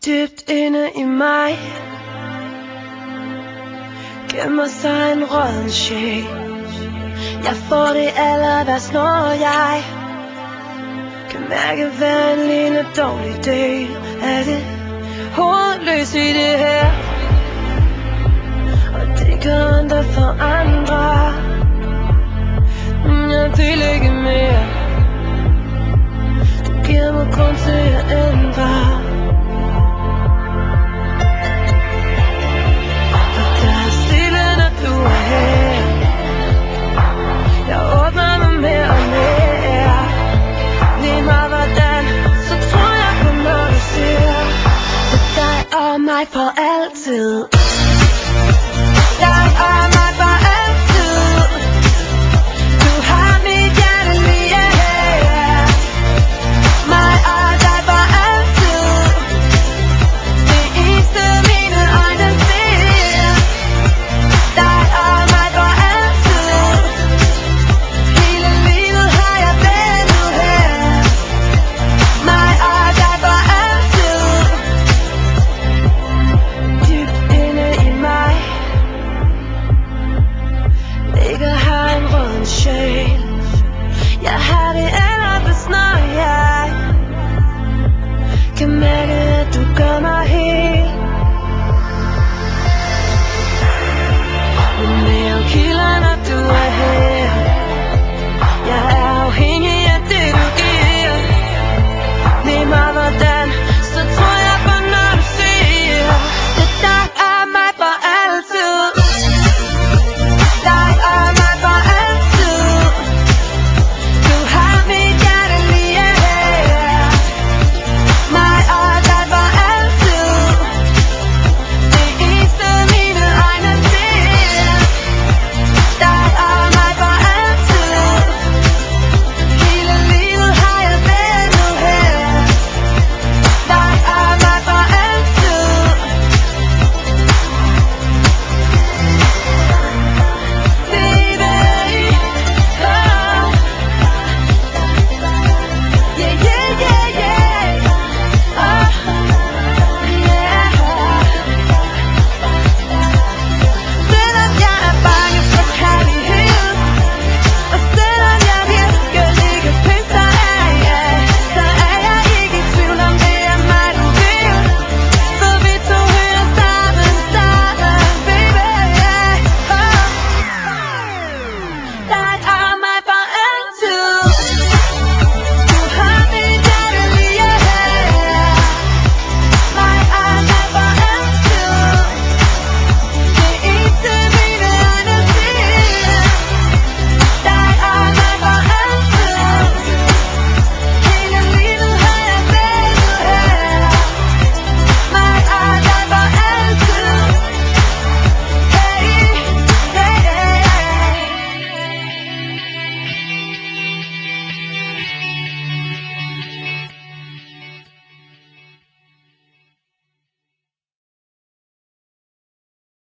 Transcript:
Dybt inde i mig gemmer sig en rådden sjæl. Jeg får det allerværst, når jeg kan mærke hver en lille dårlig del af det hovedløse i det her. Og det kan andre forandre. Jeg vil ikke mere. Du giver mig grund til at ændre. Jeg åbner mig mere og mere. Lige meget hvordan, så tror jeg på når du siger det dig og mig for altid. Dig og mig for altid. Du har mit hjerte lige her. Mig og dig for altid. Det eneste mine øjne ser. Dig og mig for altid. Hele livet har jeg ventet her. Mig og dig for altid. Dybt inde i mig ligger her en rådden sjæl. Jeg har det allerbedst, når jeg kan mærke, at du gør mig hel. Men nervekilder, når du er her.